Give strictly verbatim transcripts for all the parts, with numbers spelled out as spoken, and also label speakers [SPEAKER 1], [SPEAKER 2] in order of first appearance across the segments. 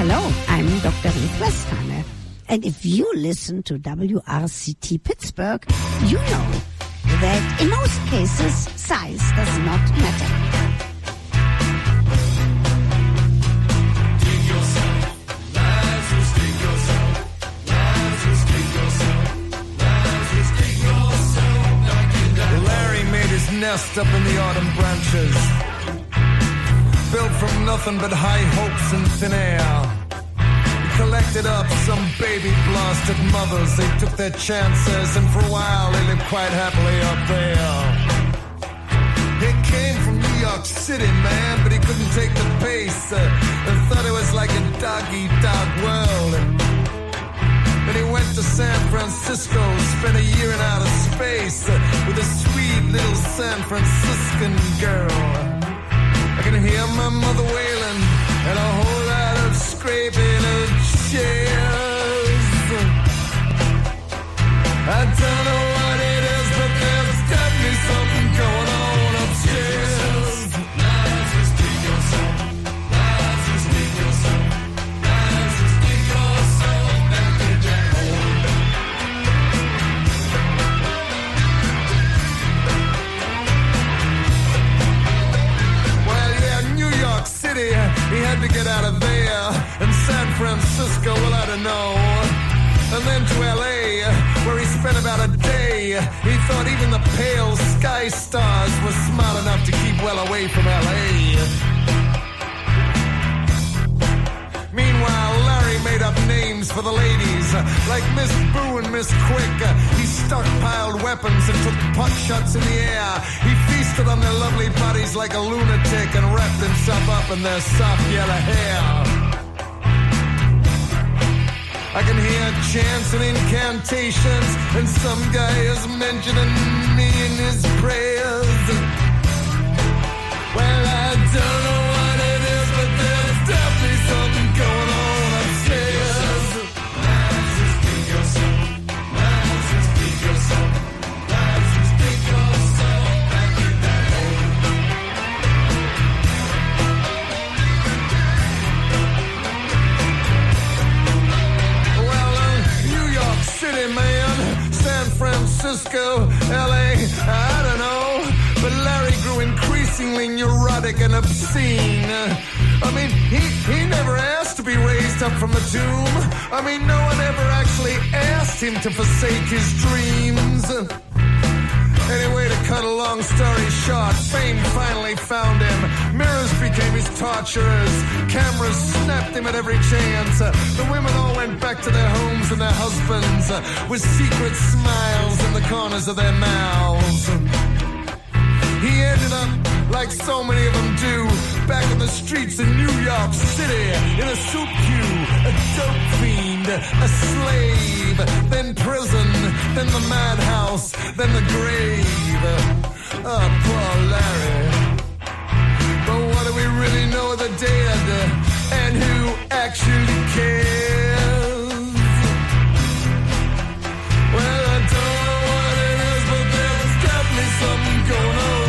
[SPEAKER 1] Hello, I'm Doctor Ruth Westheimer. And if you listen to W R C T Pittsburgh, you know that in most cases, size does not matter.
[SPEAKER 2] Larry made his nest up in the autumn branches, built from nothing but high hopes and thin air. Collected up some baby blasted mothers. They took their chances, and for a while they lived quite happily up there. He came from New York City, man, but he couldn't take the pace. Uh, and thought it was like a dog-eat-dog world. Then he went to San Francisco, spent a year in outer space uh, with a sweet little San Franciscan girl. I can hear my mother wailing and a whole lot of scraping of chairs. I don't know what it is, but there's definitely something going on upstairs. Lies is keep yourself. Lies is keep yourself. Lies is keep yourself back in jail. Well, yeah, New York City, he had to get out of there. And San Francisco, well, I don't know. And then to L A, where he spent about a day. He thought even the pale sky stars were smart enough to keep well away from L A. Meanwhile, Larry made up names for the ladies, like Miss Boo and Miss Quick. He stockpiled weapons and took pot shots in the air. He feasted on their lovely bodies like a lunatic and wrapped himself up in their soft yellow hair. I can hear chants and incantations, and some guy is mentioning me in his prayers. Well, I don't know what it is, but there's definitely something going on upstairs. Lies is keep yourself. Lies is keep yourself. Lies is keep yourself back in that hole. City, man, San Francisco, L A, I don't know, but Larry grew increasingly neurotic and obscene. I mean, he, he never asked to be raised up from the tomb. I mean, no one ever actually asked him to forsake his dreams. Anyway, to cut a long story short, fame finally found him. Mirrors became his torturers. Cameras snapped him at every chance. Uh, the women all went back to their homes and their husbands uh, with secret smiles in the corners of their mouths. He ended up, like so many of them do, back in the streets in New York City, in a soup queue, a dope fiend, a slave, then prison, then the madhouse, then the grave. Oh, poor Larry. But what do we really know of the dead, and who actually cares? Well, I don't know what it is, but there's definitely something going on.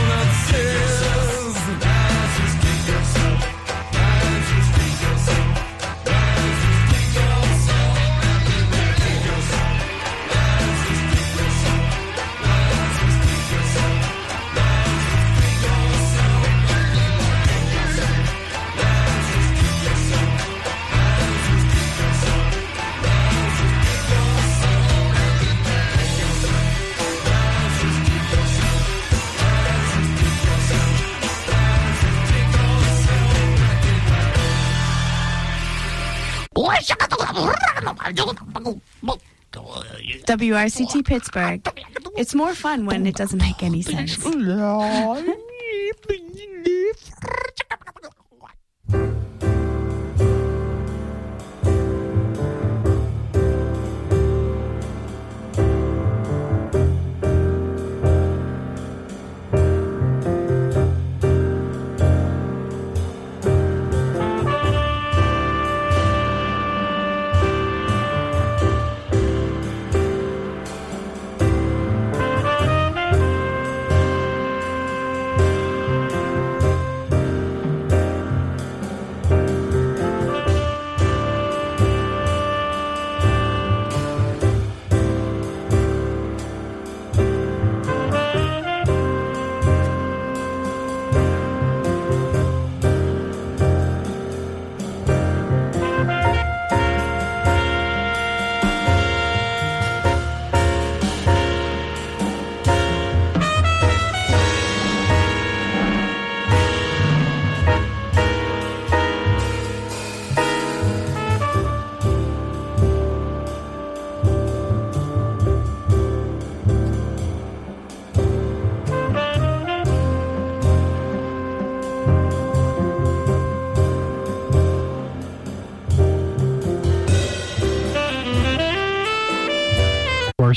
[SPEAKER 3] W R C T Pittsburgh. It's more fun when it doesn't make any sense.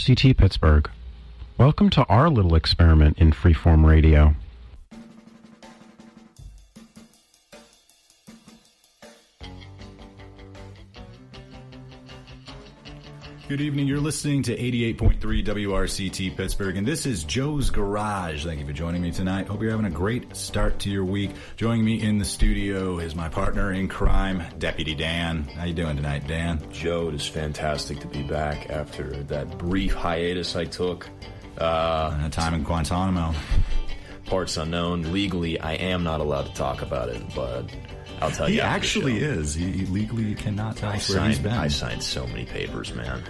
[SPEAKER 4] C T Pittsburgh. Welcome to our little experiment in freeform radio.
[SPEAKER 5] Good evening. You're listening to eighty-eight point three W R C T Pittsburgh, and this is Joe's Garage. Thank you for joining me tonight. Hope you're having a great start to your week. Joining me in the studio is my partner in crime, Deputy Dan. How you doing tonight, Dan?
[SPEAKER 6] Joe, it is fantastic to be back after that brief hiatus I took. Uh,
[SPEAKER 5] a time in Guantanamo.
[SPEAKER 6] Parts unknown. Legally, I am not allowed to talk about it, but I'll tell
[SPEAKER 5] he
[SPEAKER 6] you. He
[SPEAKER 5] actually is. He, he legally cannot tell
[SPEAKER 6] I
[SPEAKER 5] us where
[SPEAKER 6] signed,
[SPEAKER 5] he's been.
[SPEAKER 6] I signed so many papers, man.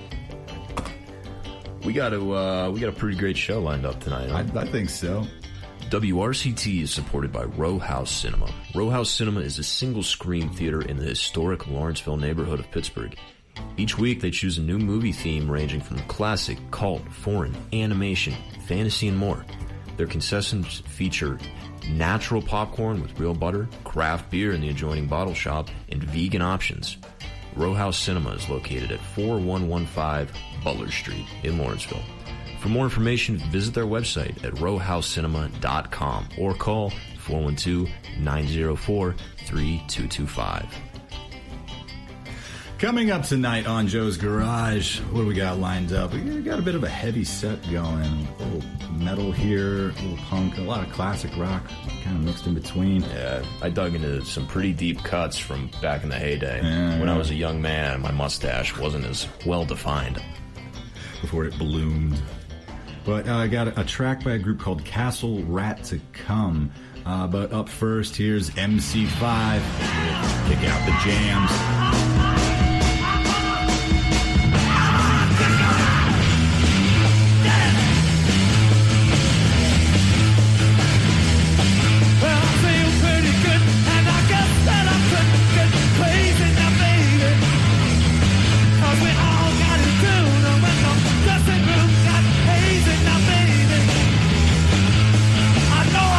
[SPEAKER 6] We got a uh, we got a pretty great show lined up tonight. Huh?
[SPEAKER 5] I, I think so.
[SPEAKER 6] W R C T is supported by Row House Cinema. Row House Cinema is a single-screen theater in the historic Lawrenceville neighborhood of Pittsburgh. Each week, they choose a new movie theme ranging from classic, cult, foreign, animation, fantasy, and more. Their concessions feature natural popcorn with real butter, craft beer in the adjoining bottle shop, and vegan options. Row House Cinema is located at forty-one fifteen Butler Street in Lawrenceville. For more information, visit their website at row house cinema dot com or call four one two, nine zero four, three two two five.
[SPEAKER 5] Coming up tonight on Joe's Garage, what do we got lined up? We got a bit of a heavy set going. A little metal here, a little punk, a lot of classic rock kind of mixed in between.
[SPEAKER 6] Yeah, I dug into some pretty deep cuts from back in the heyday.
[SPEAKER 5] Yeah,
[SPEAKER 6] when
[SPEAKER 5] yeah.
[SPEAKER 6] I was a young man and my mustache wasn't as well defined.
[SPEAKER 5] Before it ballooned. But uh, I got a, a track by a group called Castle Rat to Come. Uh, but up first, here's M C five. Kick out the jams.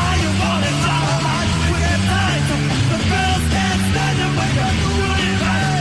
[SPEAKER 7] The girls can't stand it when you're doing it right.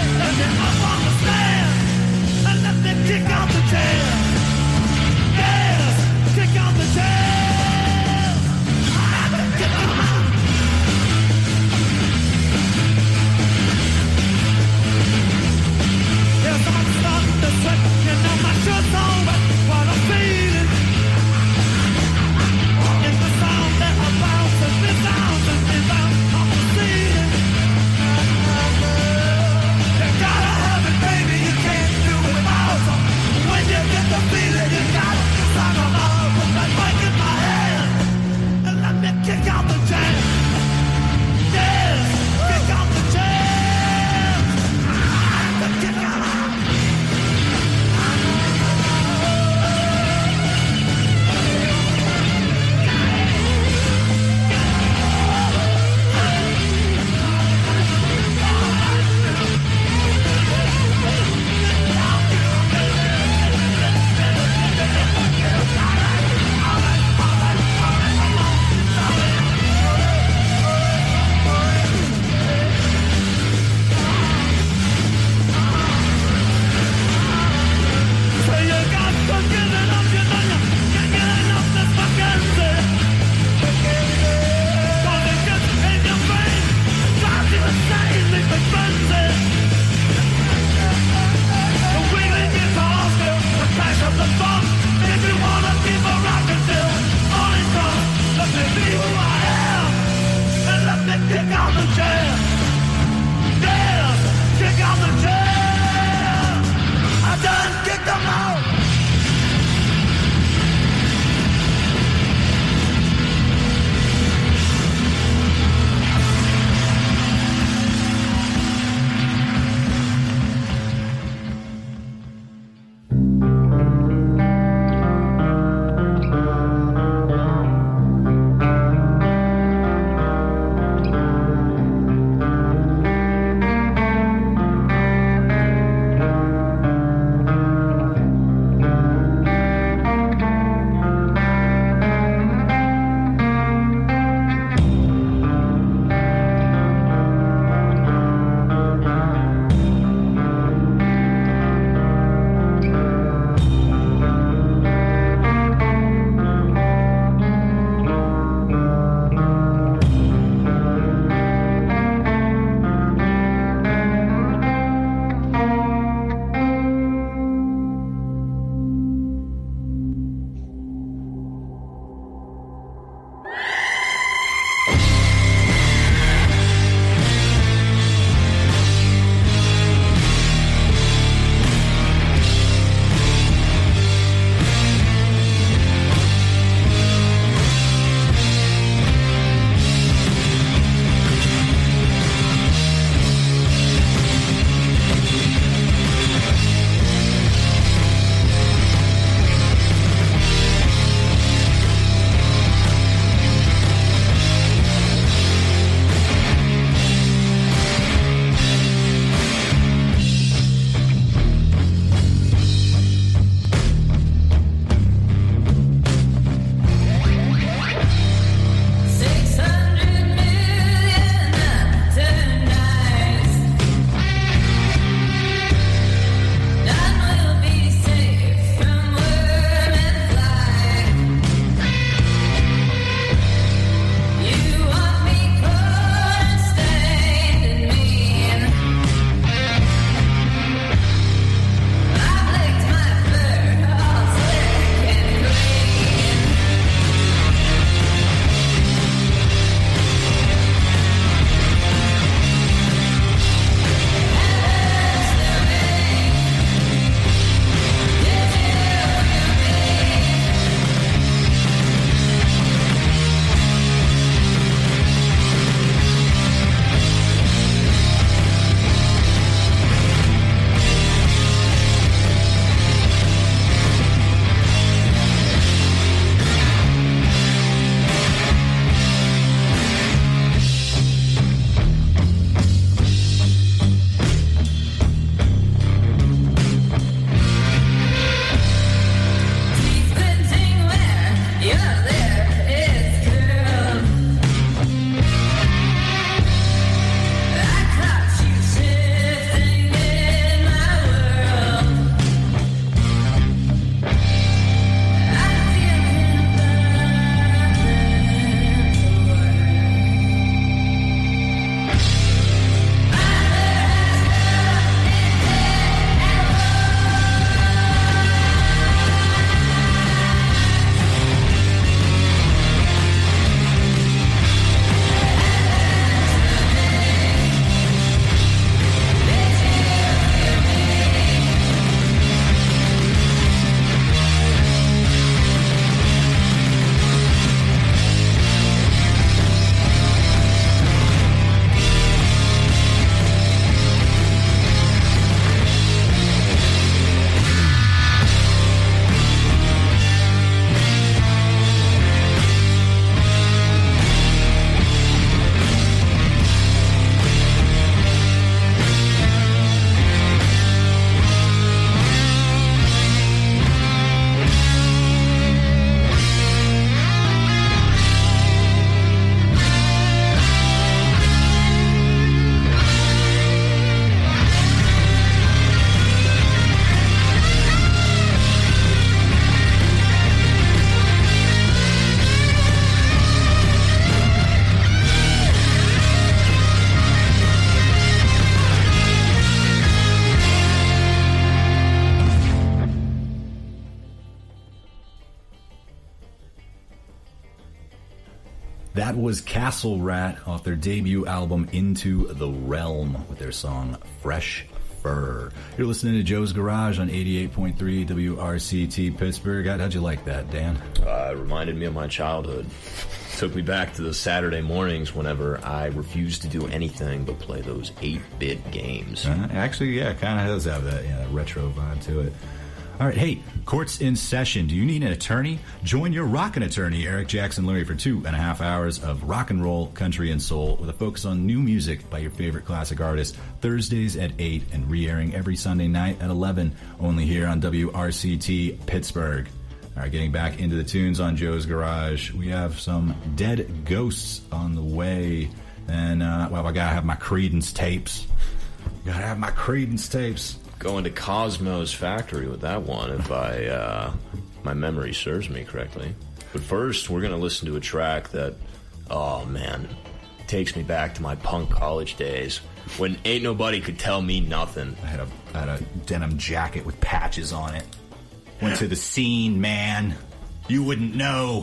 [SPEAKER 5] That was Castle Rat off their debut album Into the Realm with their song Fresh Fur. You're listening to Joe's Garage on eighty-eight point three W R C T Pittsburgh. How'd you like that, Dan?
[SPEAKER 6] Uh, it reminded me of my childhood. Took me back to those Saturday mornings whenever I refused to do anything but play those eight-bit games.
[SPEAKER 5] Uh, actually, yeah, it kind of does have that, yeah, retro vibe to it. All right, hey, court's in session. Do you need an attorney? Join your rockin' attorney, Eric Jackson Lurie, for two and a half hours of rock and roll, country, and soul with a focus on new music by your favorite classic artists. Thursdays at eight and re-airing every Sunday night at eleven, only here on W R C T Pittsburgh. All right, getting back into the tunes on Joe's Garage, we have some Dead Ghosts on the way. And, uh, well, I gotta have my Creedence tapes. Gotta have my Creedence tapes.
[SPEAKER 6] Going to Cosmo's Factory with that one, if I uh, my memory serves me correctly. But first, we're going to listen to a track that, oh man, takes me back to my punk college days when ain't nobody could tell me nothing.
[SPEAKER 5] I had a, I had a denim jacket with patches on it. Went to the scene, man. You wouldn't know.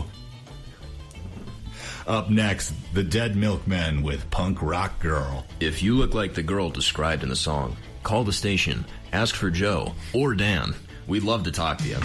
[SPEAKER 5] Up next, the Dead Milkmen with Punk Rock Girl.
[SPEAKER 6] If you look like the girl described in the song, call the station, ask for Joe or Dan. We'd love to talk to you.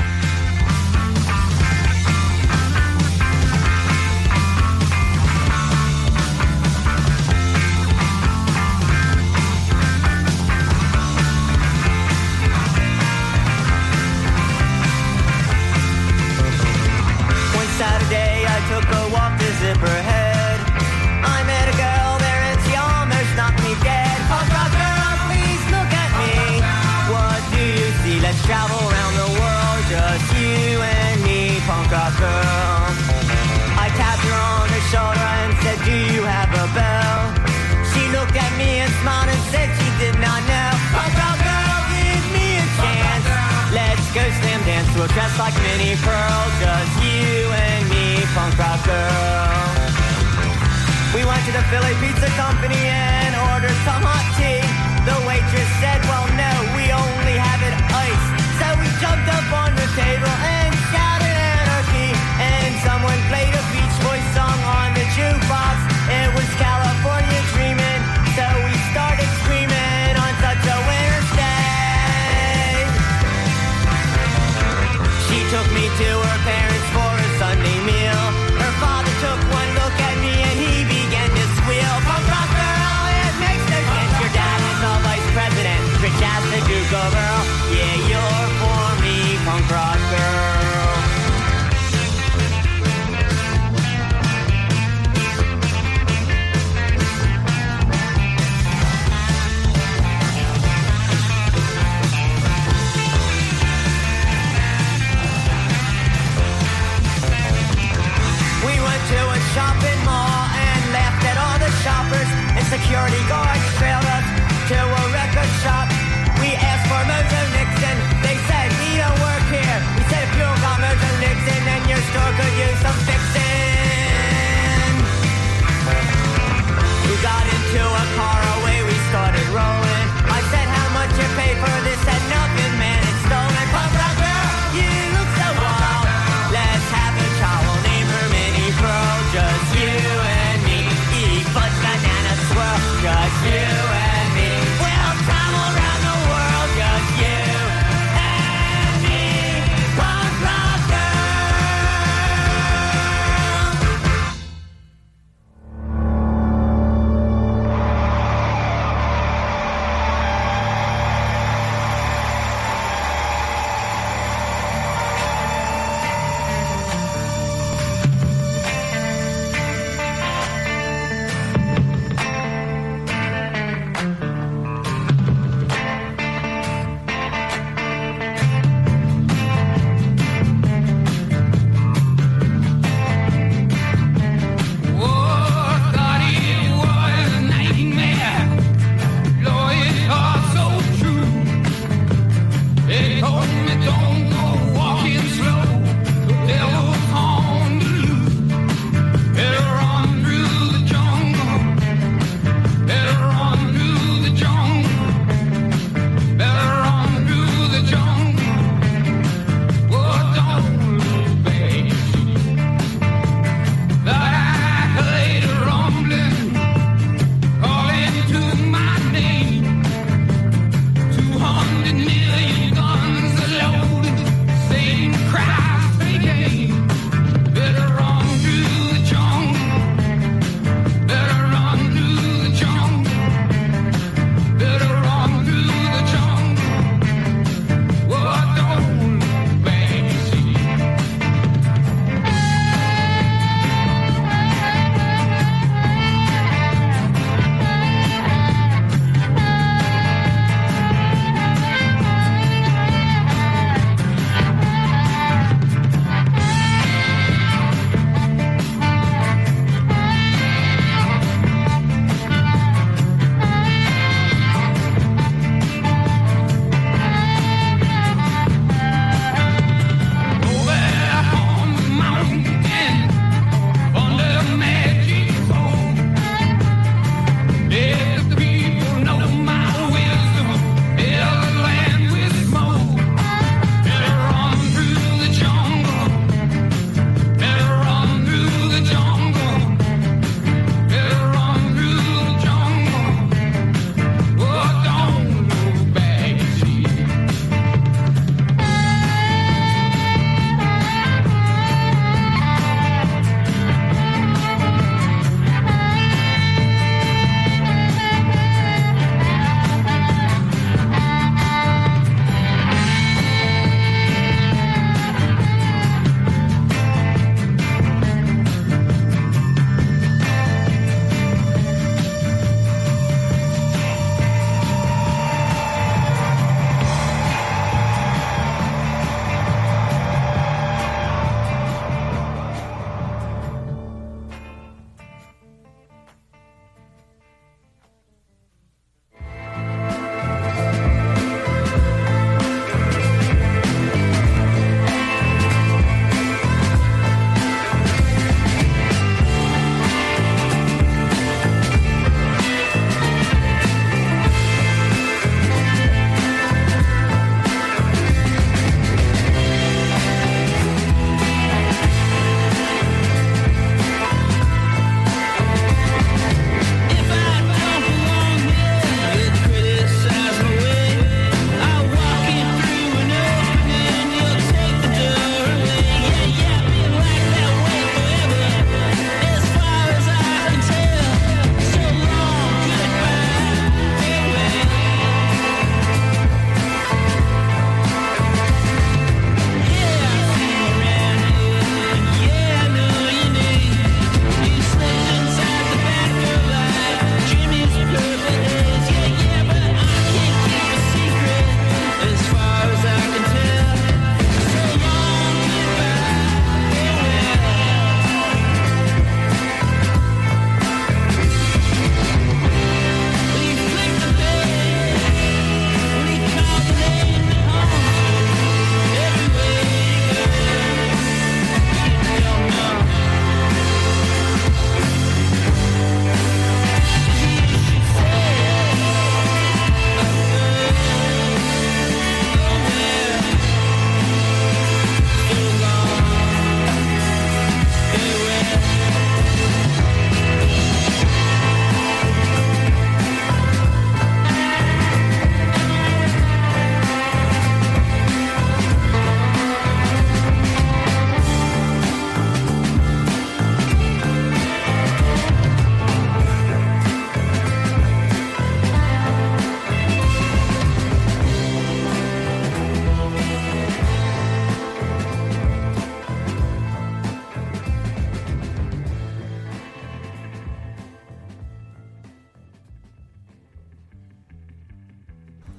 [SPEAKER 7] One Saturday I took a walk to Zipperhead. I met a girl there and she almost knocked me dead. Punk rock girl, please look at me. What do you see? Let's travel around the world, just you and me, punk rock girl. I tapped her on the shoulder and said, do you have a bell? She looked at me and smiled and said she did not know. Punk rock girl, give me a chance. Let's go slam dance to a dress like Minnie Pearl, just you and me, punk rock girl. We went to the Philly Pizza Company and ordered some hot tea. The waitress said, well, no, we only have it iced. So we jumped up on the table and shouted anarchy. And someone played a Beach Boys song on the jukebox. It was California Dreamin'. So we started screaming on such a winter's day. She took me to her parents for a Sunday meal. Her father took one look at me and he began to squeal. Punk rock girl, it makes no sense.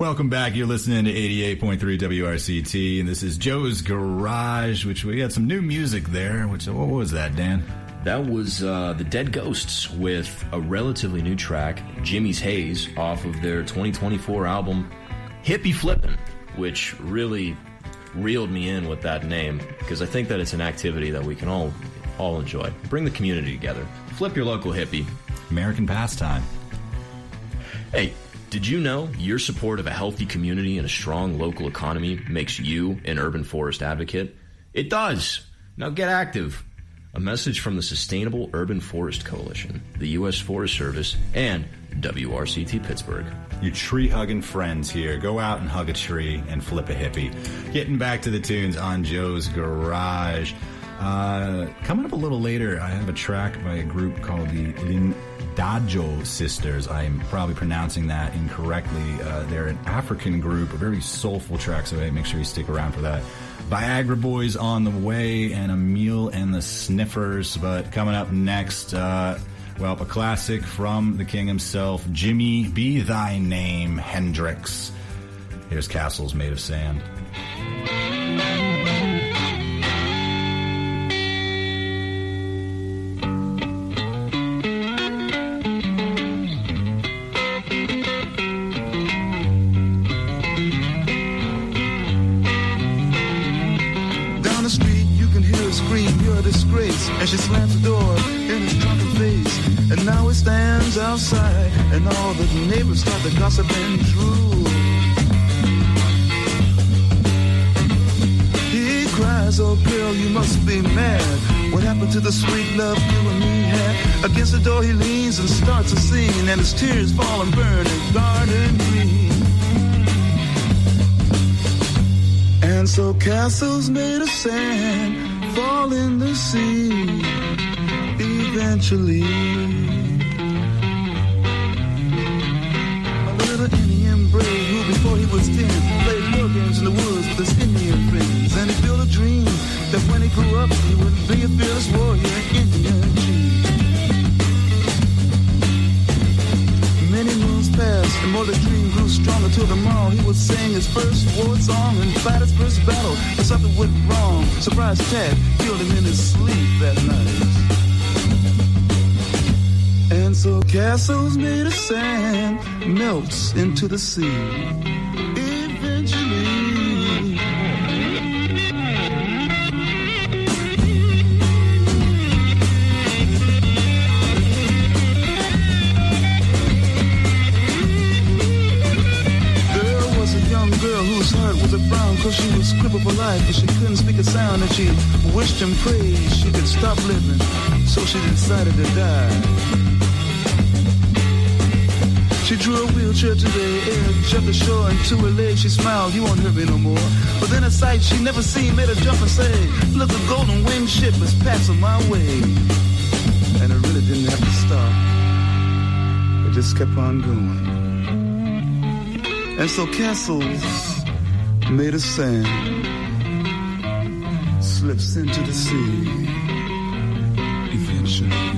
[SPEAKER 5] Welcome back. You're listening to eighty-eight point three W R C T, and this is Joe's Garage, which we had some new music there. Which what was that, Dan?
[SPEAKER 6] That was uh, the Dead Ghosts with a relatively new track, Jimmy's Haze, off of their twenty twenty-four album, Hippie Flippin', which really reeled me in with that name, because I think that it's an activity that we can all all enjoy. Bring the community together. Flip your local hippie.
[SPEAKER 5] American pastime.
[SPEAKER 6] Hey, did you know your support of a healthy community and a strong local economy makes you an urban forest advocate? It does. Now get active. A message from the Sustainable Urban Forest Coalition, the U S Forest Service, and W R C T Pittsburgh.
[SPEAKER 5] You tree-hugging friends here. Go out and hug a tree and flip a hippie. Getting back to the tunes on Joe's Garage. Uh, coming up a little later, I have a track by a group called the Lindajo Sisters. I'm probably pronouncing that incorrectly. Uh, they're an African group, a very soulful track, so hey, make sure you stick around for that. Viagra Boys on the way, and Emil and the Sniffers. But coming up next, uh, well, a classic from the king himself, Jimmy Be Thy Name Hendrix. Here's Castles Made of Sand.
[SPEAKER 8] And she slams the door in his drunken face. And now he stands outside, and all the neighbors start to gossip and drool. He cries, oh girl, you must be mad. What happened to the sweet love you and me had? Against the door he leans and starts to sing, and his tears fall and burn his garden green. And so castles made of sand fall in the sea eventually. A little Indian brave who before he was ten played war games in the woods with his Indian friends. And he built a dream that when he grew up he would be a fearless warrior, Indian chief. Many moons passed and more the dream grew stronger till tomorrow he would sing his first war song and fight his first battle. But something went wrong. Surprise attack killed him in his sleep that night. And so castles made of sand melts into the sea eventually. Girl whose heart was a frown cause she was crippled for life, but she couldn't speak a sound, and she wished and prayed she could stop living, so she decided to die. She drew a wheelchair to the air, jumped ashore, and to her legs she smiled, you won't hurt me no more. But then a sight she never seen made her jump and say, look, a golden winged ship is passing my way. And it really didn't have to stop, it just kept on going. And so castles made of sand slips into the sea eventually.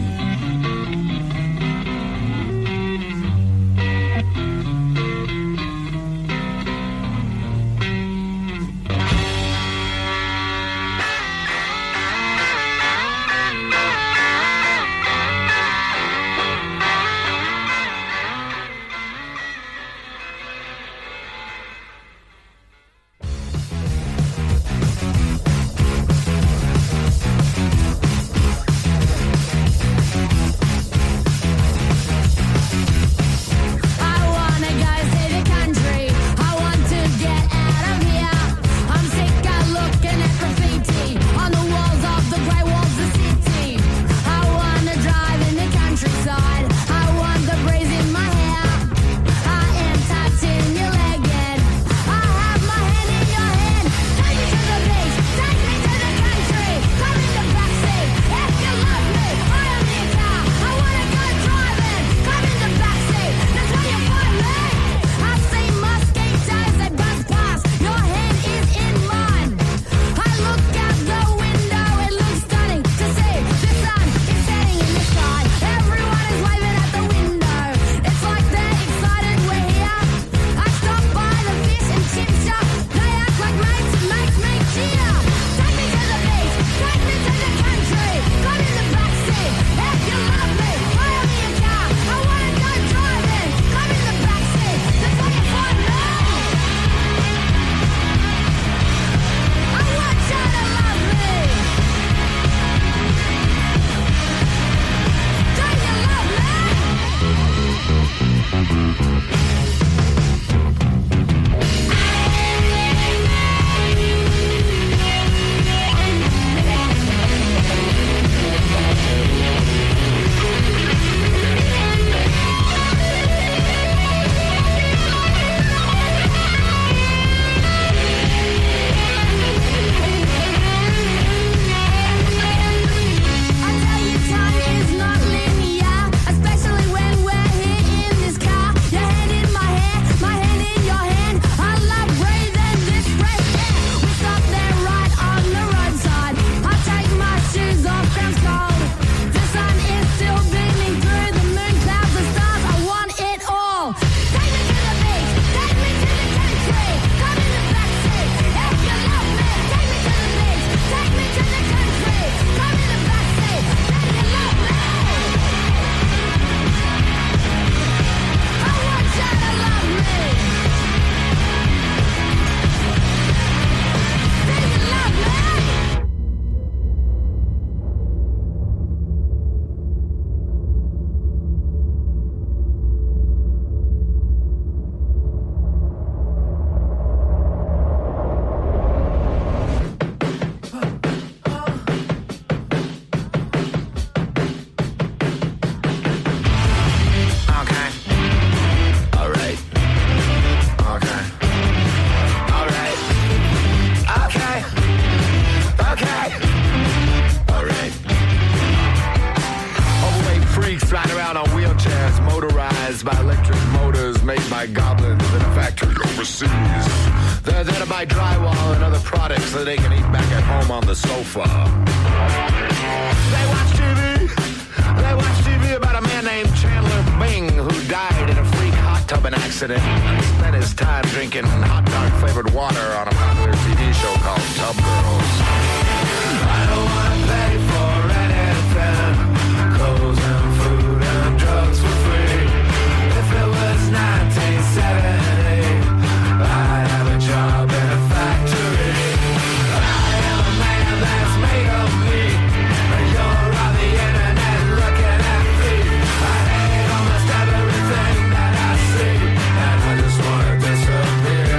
[SPEAKER 2] in a factory overseas. They're there to buy drywall and other products so they can eat back at home on the sofa. They watch T V. They watch T V about a man named Chandler Bing who died in a freak hot tubbing accident and spent his time drinking hot dog flavored water on a popular T V show called Tub Girls. I don't want to pay for anything, clothes and food and drugs for free. If it was nineteen seventy, I'd have a job in a factory. I am a man that's made of me. You're on the internet looking at me. I hate almost everything that I see, and I just want to disappear.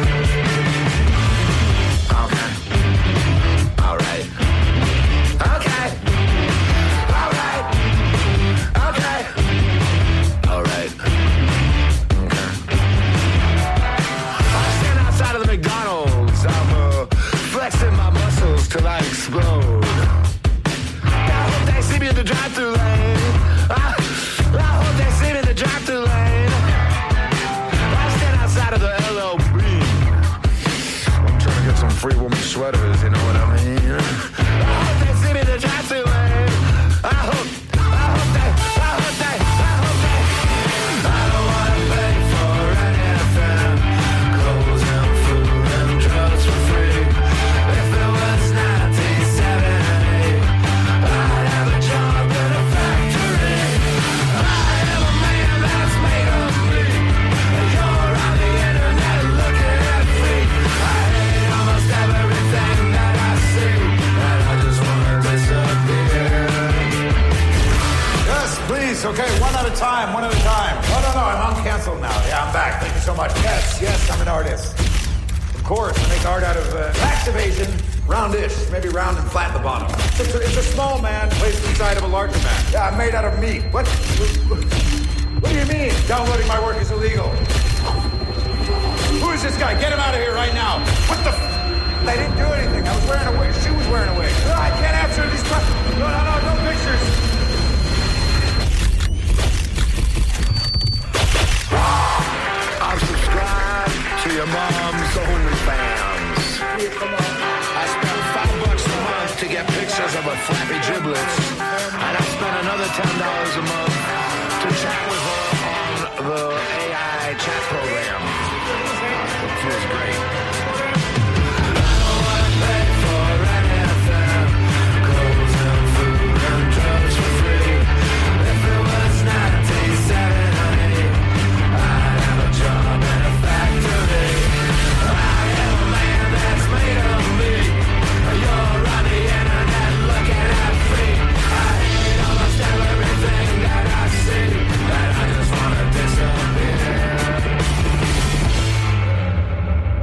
[SPEAKER 2] Okay. All right. Okay. All right. Okay. All right. Okay. I stand outside of the McDonald's. I'm uh, flexing my muscles till I explode. I hope they see me in the drive-thru lane. I, I hope they see me in the drive-thru lane. I stand outside of the L L B. I'm trying to get some free woman sweaters, you know what I mean? I hope they see me in the drive-thru lane. I hope, I hope they, I hope they, I hope they. I don't want to pay for anything, clothes and food and drugs for free. If it was nineteen seventy, I'd have a job in a factory. I am a man that's made of me. You're on the internet looking at me. I hate almost everything that I see, and I just want to disappear.
[SPEAKER 9] Yes, please. Okay, one at a time, one at a time. No, no, no, I'm uncanceled now. Yeah, I'm back. Thank you so much. Yes, yes, I'm an artist. Of course, I make art out of uh, tax evasion, roundish, maybe round and flat at the bottom. It's a, it's a small man placed inside of a larger man. Yeah, I'm made out of meat. What? What do you mean? Downloading my work is illegal. Who is this guy? Get him out of here right now. What the? F- I didn't do anything. I was wearing a wig. She was wearing a wig. I can't answer these questions. No, no, no, no pictures.
[SPEAKER 2] I'll subscribe to your mom's OnlyFans. I spend five bucks a month to get pictures of her flappy giblets, and I spend another ten dollars a month to chat with her on the A I chat program. It feels great. I don't want to pay for anything, clothes and food and drugs for free. If it was nineteen seventy, I'd have a job in a factory. I am a man that's made of me. You're on the internet looking at me. I hate almost everything that I see, and I just want to disappear.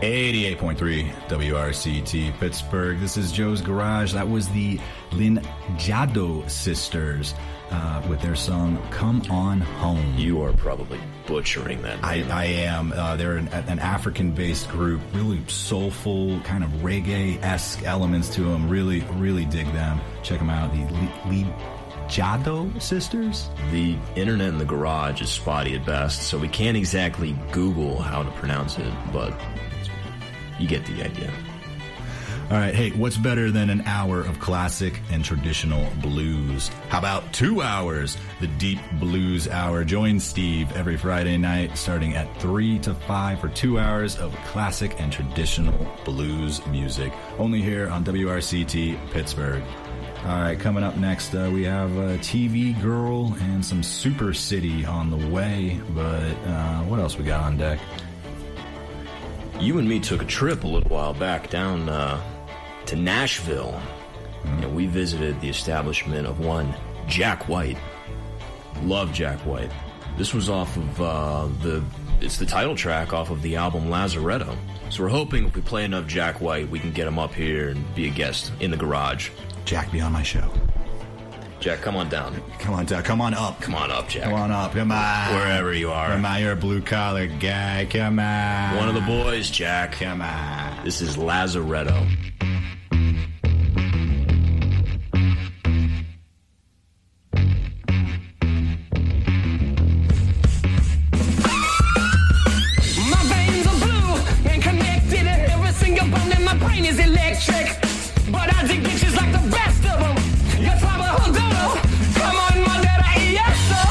[SPEAKER 5] eighty-eight point three W R C T Pittsburgh. This is Joe's Garage. That was the Linjado Sisters uh, with their song Come On Home.
[SPEAKER 6] You are probably butchering that name.
[SPEAKER 5] I, I am. Uh, they're an, an African-based group, really soulful, kind of reggae-esque elements to them. Really, really dig them. Check them out. The Linjado Sisters?
[SPEAKER 6] The internet in the garage is spotty at best, so we can't exactly Google how to pronounce it, but you get the idea.
[SPEAKER 5] All right, hey, what's better than an hour of classic and traditional blues? How about two hours? The Deep Blues Hour. Join Steve every Friday night starting at three to five for two hours of classic and traditional blues music. Only here on W R C T Pittsburgh. All right, coming up next, uh, we have uh, T V Girl and some Super City on the way. But uh, what else we got on deck?
[SPEAKER 6] You and me took a trip a little while back down uh, to Nashville, mm-hmm. and we visited the establishment of one Jack White. Love Jack White. This was off of uh, the, it's the title track off of the album Lazaretto. So we're hoping if we play enough Jack White, we can get him up here and be a guest in the garage.
[SPEAKER 5] Jack, be on my show.
[SPEAKER 6] Jack, come on down.
[SPEAKER 5] Come on down. Come on up.
[SPEAKER 6] Come on up, Jack.
[SPEAKER 5] Come on up. Come on.
[SPEAKER 6] Wherever you are.
[SPEAKER 5] Come on, you're a blue-collar guy. Come on.
[SPEAKER 6] One of the boys, Jack.
[SPEAKER 5] Come on.
[SPEAKER 6] This is Lazaretto.
[SPEAKER 10] My veins are blue and connected, and every single bone in my brain is electric. But I dig bitches like the best of them. Your trouble will do. Come on, my daddy, yes, sir.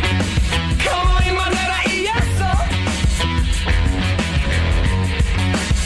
[SPEAKER 10] Come on, my daddy, yes, sir.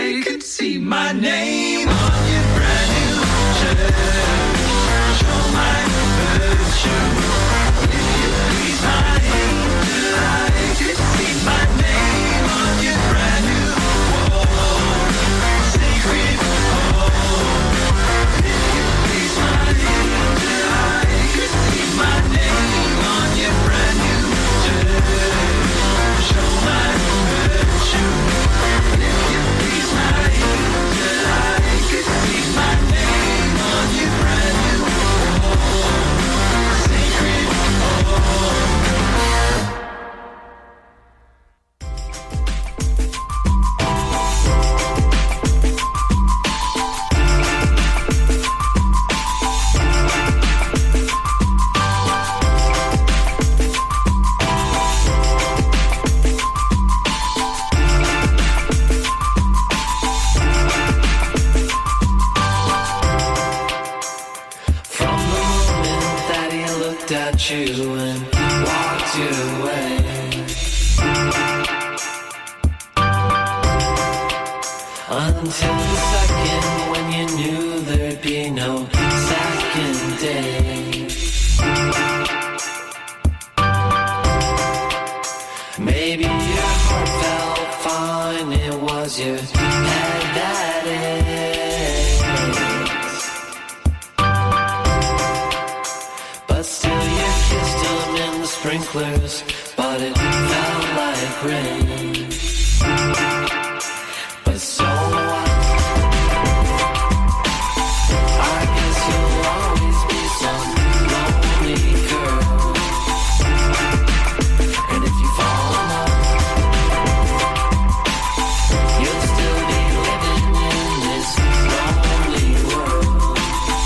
[SPEAKER 10] I could see my name on your brand new shirt. Show my virtue. If you please, my angel, I could see my name on your brand new wall. Sacred home. If you please, my angel, I could see my name on your brand new shirt. Show my virtue. If you please, my angel, I could see my name on your brand new wall. Sacred home. From the moment that he looked at you and walked away, until the second when you knew there'd be no second day. Maybe your heart felt fine, it was your head that ached. But still you kissed him in the sprinklers, but it felt like rain. But so what? I guess you'll always be some lonely girl. And if you fall in love, you'll still be living in this lonely world.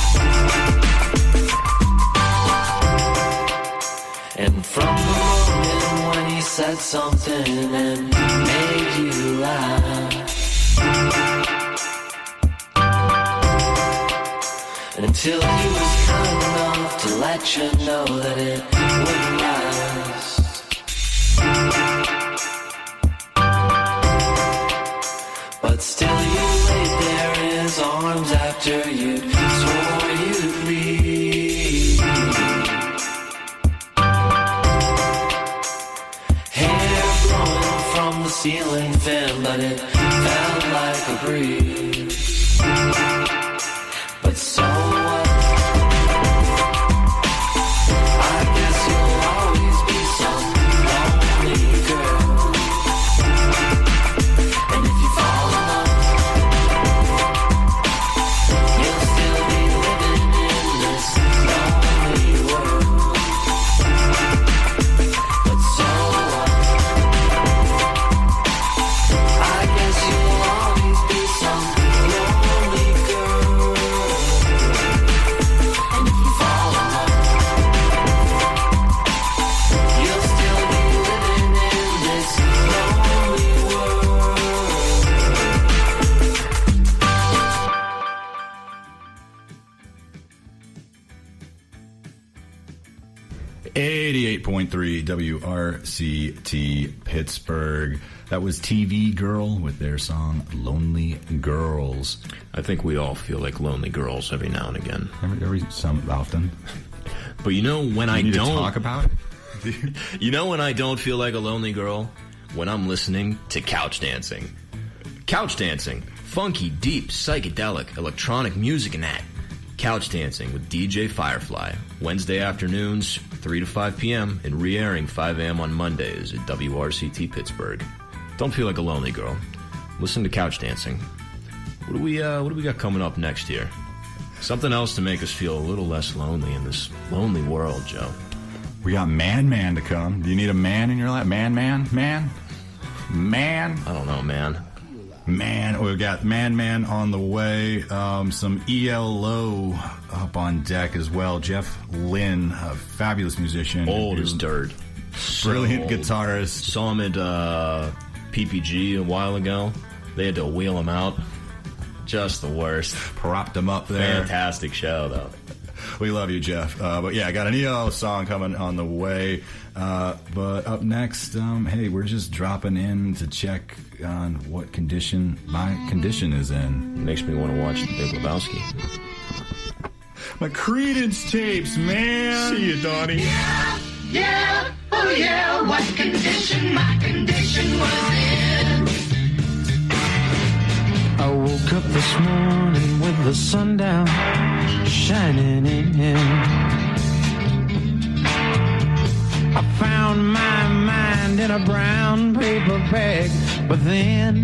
[SPEAKER 10] And from the moment when he said something and made you laugh, until he was kind enough to let you know that it wouldn't last. But still you laid there in his arms after you swore you'd leave. Hair blowing from the ceiling fan, but it felt like a breeze. But so what? I guess you'll always be some lonely girl. And if you fall in love, you'll still be living in this lonely world. But so what? I guess you'll always be some lonely girl. And if you fall in love, you'll still be living in this lonely world.
[SPEAKER 5] eighty-eight point three W R C T Pittsburgh. That was T V Girl with their song Lonely Girls.
[SPEAKER 6] I think we all feel like lonely girls every now and again.
[SPEAKER 5] Every, every some often.
[SPEAKER 6] But you know when
[SPEAKER 5] You
[SPEAKER 6] I
[SPEAKER 5] need
[SPEAKER 6] don't
[SPEAKER 5] to talk about it?
[SPEAKER 6] You know when I don't feel like a lonely girl? When I'm listening to Couch Dancing. Couch Dancing. Funky, deep, psychedelic, electronic music and that. Couch Dancing with D J Firefly. Wednesday afternoons, three to five p.m. and re-airing five a.m. on Mondays at W R C T Pittsburgh. Don't feel like a lonely girl. Listen to Couch Dancing. What do we, uh, what do we got coming up next year? Something else to make us feel a little less lonely in this lonely world, Joe.
[SPEAKER 5] We got Man Man to come. Do you need a man in your life? Man Man? Man? Man?
[SPEAKER 6] I don't know, man.
[SPEAKER 5] Man, we've got Man Man on the way. Um, some E L O up on deck as well. Jeff Lynne, a fabulous musician.
[SPEAKER 6] Old as dirt.
[SPEAKER 5] Brilliant
[SPEAKER 6] So old.
[SPEAKER 5] guitarist.
[SPEAKER 6] Saw him at uh, P P G a while ago. They had to wheel him out. Just the worst.
[SPEAKER 5] Propped him up there.
[SPEAKER 6] Fantastic show, though.
[SPEAKER 5] We love you, Jeff. Uh, but yeah, I got an E L O song coming on the way. Uh, but up next, um, hey, we're just dropping in to check on what condition my condition is in.
[SPEAKER 6] Makes me want to watch The Big Lebowski.
[SPEAKER 5] My Creedence tapes, man.
[SPEAKER 10] See you, Donnie.
[SPEAKER 11] Yeah, yeah, oh yeah, what condition my condition was in.
[SPEAKER 12] I woke up this morning with the sun down, shining in. I found my mind in a brown paper bag, but then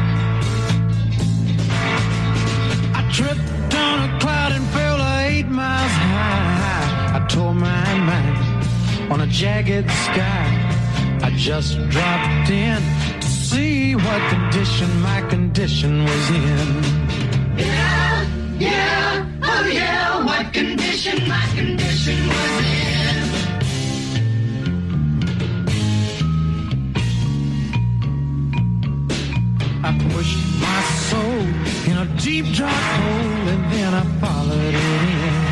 [SPEAKER 12] I tripped on a cloud and fell eight miles high. I tore my mind on a jagged sky. I just dropped in to see what condition my condition was in.
[SPEAKER 11] Yeah, yeah, oh yeah, what condition my condition was in.
[SPEAKER 12] I pushed my soul in a deep dark hole and then I followed it in.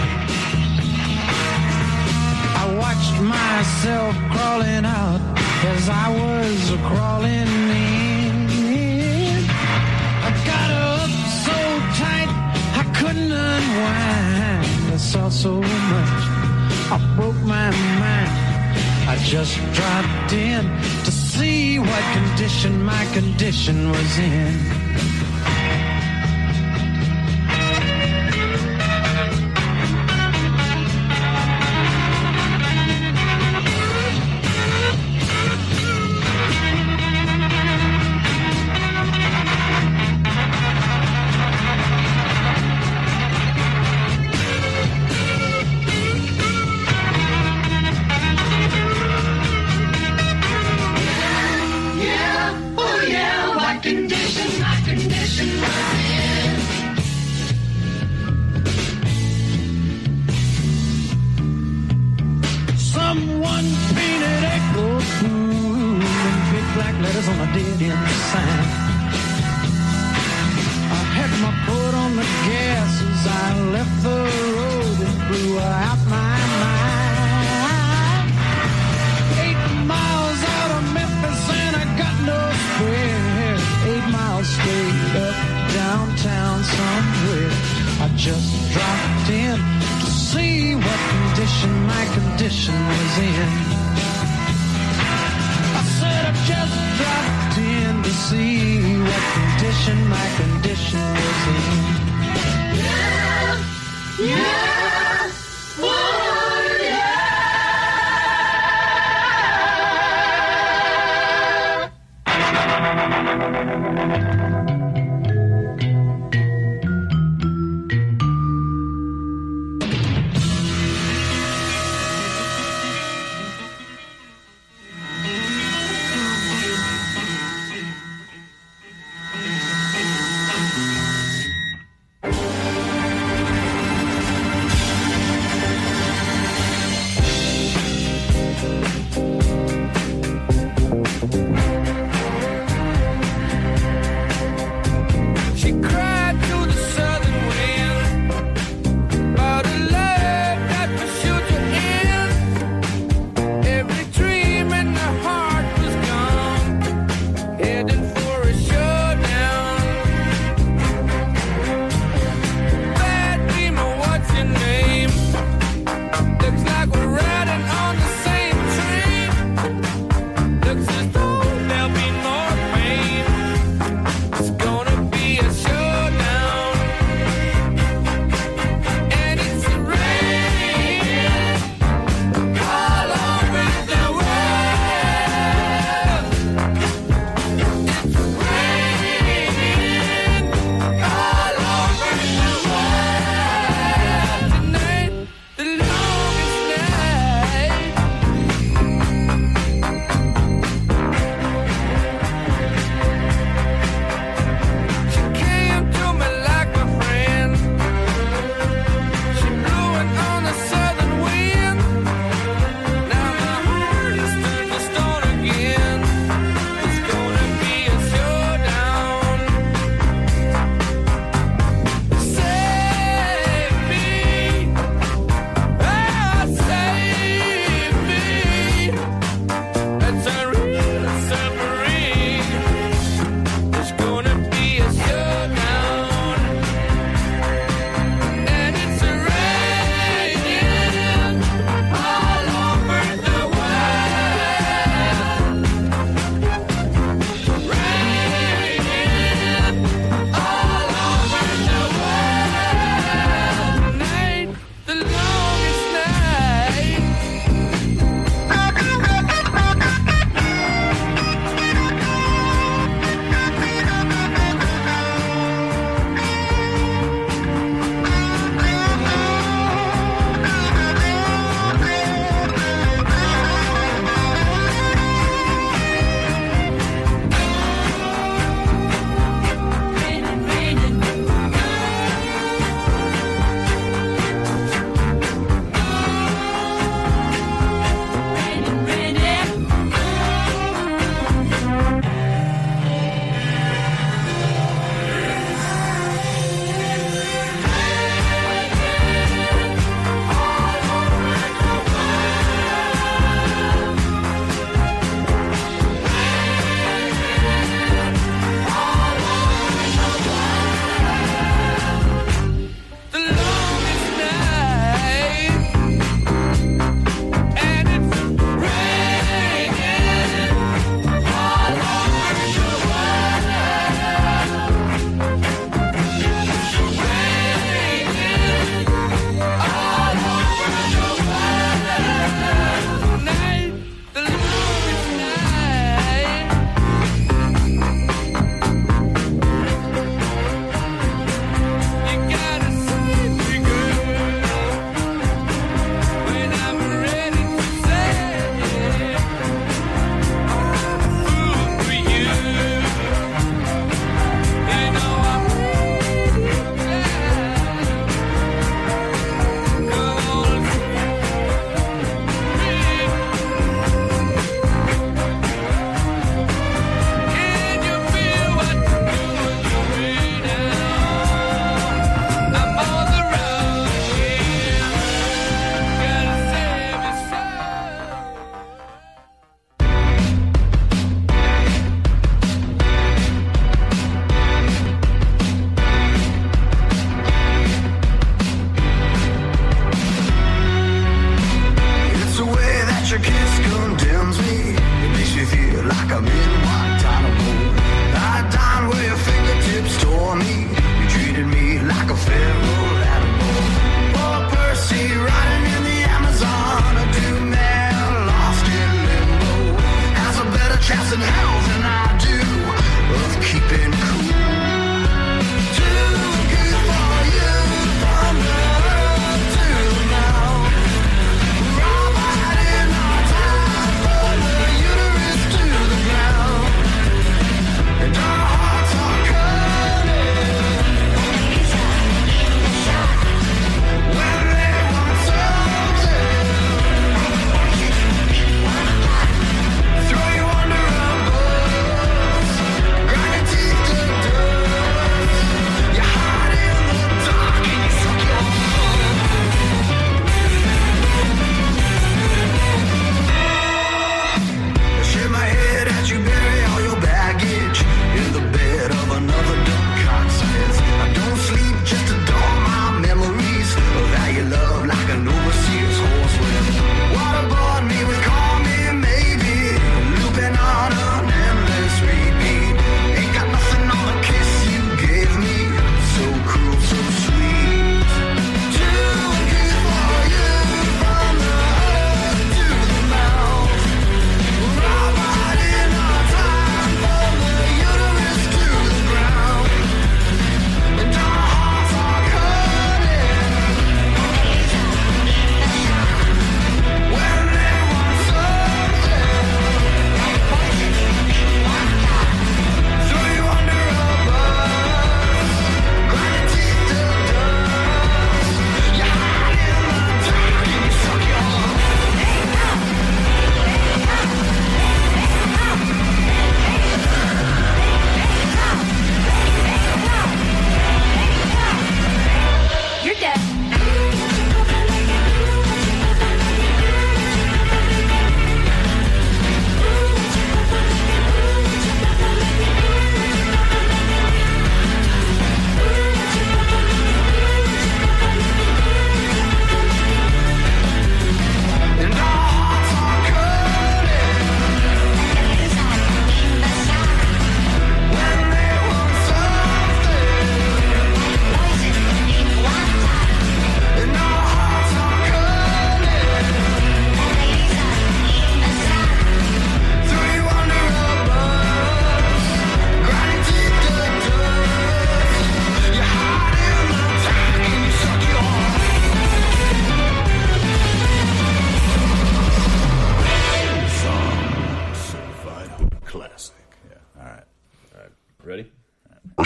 [SPEAKER 12] I watched myself crawling out as I was crawling in. I got up so tight I couldn't unwind. I saw so much, I broke my mind. I just dropped in to see what condition my condition was in.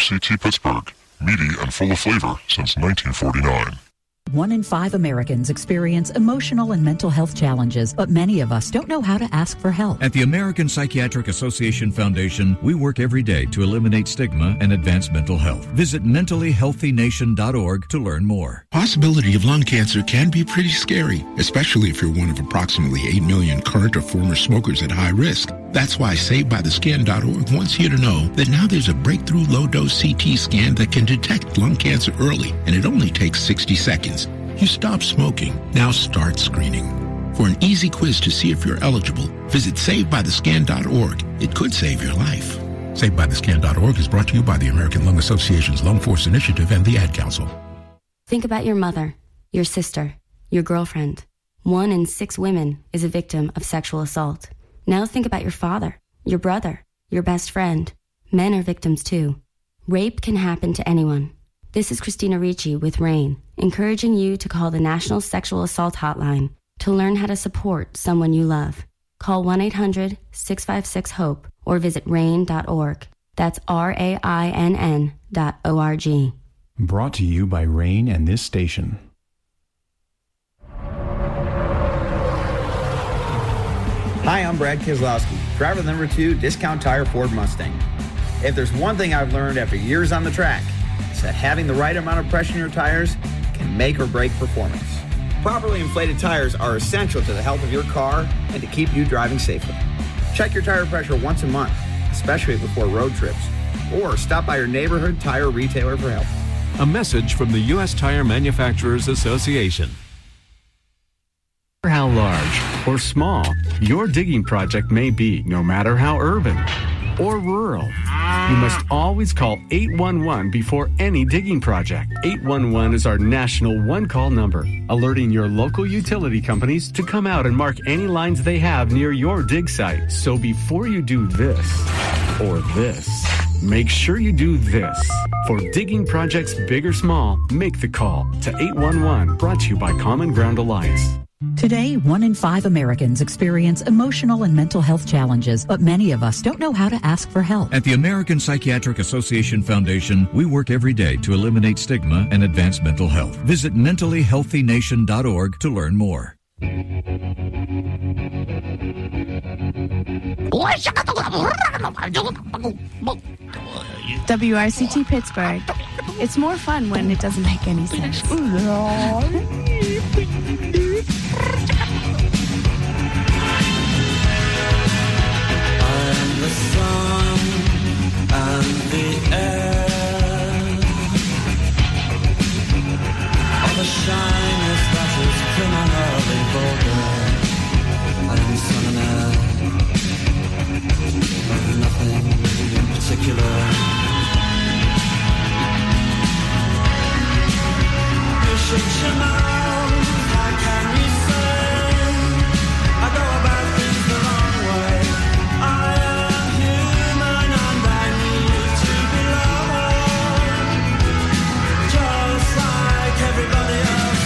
[SPEAKER 13] C T Pittsburgh, meaty and full of flavor since nineteen forty-nine.
[SPEAKER 14] One in five Americans experience emotional and mental health challenges, but many of us don't know how to ask for help.
[SPEAKER 15] At the American Psychiatric Association Foundation, we work every day to eliminate stigma and advance mental health. Visit mentally healthy nation dot org to learn more.
[SPEAKER 16] Possibility of lung cancer can be pretty scary, especially if you're one of approximately eight million current or former smokers at high risk. That's why saved by the skin dot org wants you to know that now there's a breakthrough low-dose C T scan that can detect lung cancer early, and it only takes sixty seconds. You stop smoking. Now start screening. For an easy quiz to see if you're eligible, visit saved by the scan dot org. It could save your life. saved by the scan dot org is brought to you by the American Lung Association's Lung Force Initiative and the Ad Council.
[SPEAKER 17] Think about your mother, your sister, your girlfriend. One in six women is a victim of sexual assault. Now think about your father, your brother, your best friend. Men are victims too. Rape can happen to anyone. This is Christina Ricci with RAIN, encouraging you to call the National Sexual Assault Hotline to learn how to support someone you love. Call one eight hundred six five six HOPE or visit rain dot org. That's R A I N N dot O R G.
[SPEAKER 4] Brought to you by RAIN and this station.
[SPEAKER 18] Hi, I'm Brad Keselowski, driver number two, Discount Tire Ford Mustang. If there's one thing I've learned after years on the track, it's that having the right amount of pressure in your tires can make or break performance. Properly inflated tires are essential to the health of your car and to keep you driving safely. Check your tire pressure once a month, especially before road trips, or stop by your neighborhood tire retailer for help.
[SPEAKER 19] A message from the U S Tire Manufacturers Association. How large or small your digging project may be, no matter how urban or rural, you must always call eight one one before any digging project. eight one one is our national one-call number, alerting your local utility companies to come out and mark any lines they have near your dig site. So before you do this or this, make sure you do this. For digging projects big or small, make the call to eight one one, brought to you by Common Ground Alliance.
[SPEAKER 14] Today, one in five Americans experience emotional and mental health challenges, but many of us don't know how to ask for help.
[SPEAKER 15] At the American Psychiatric Association Foundation, we work every day to eliminate stigma and advance mental health. Visit mentally healthy nation dot org to learn more.
[SPEAKER 3] W R C T Pittsburgh. It's more fun when it doesn't make any sense.
[SPEAKER 11] I'm the sun and the air. All the shyness that is criminally vulgar. I am the sun and air of nothing in particular. You should you know, how can you say I go about things the wrong way? I am human and I need to be loved, just like everybody else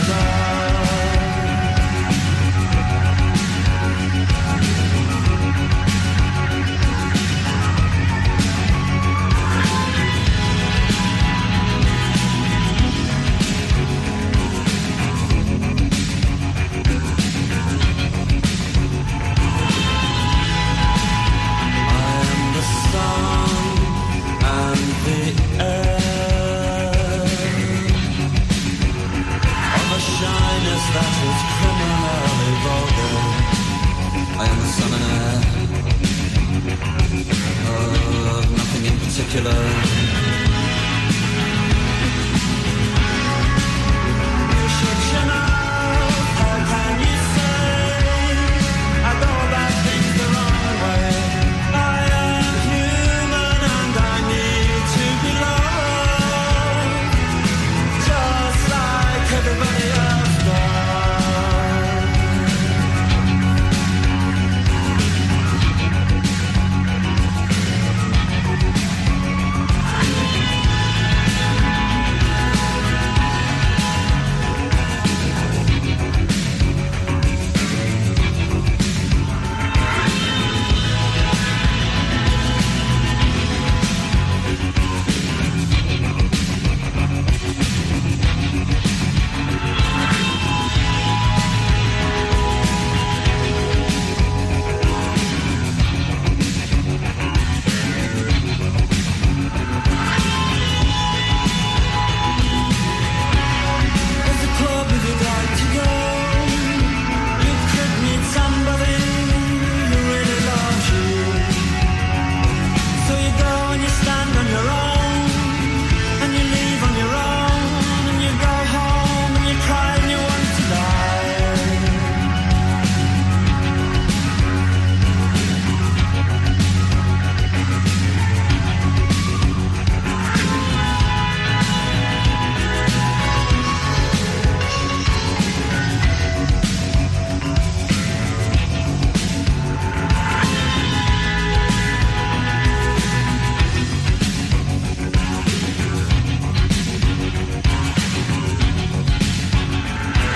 [SPEAKER 11] that is criminally vulgar. I am the sun and air of nothing in particular.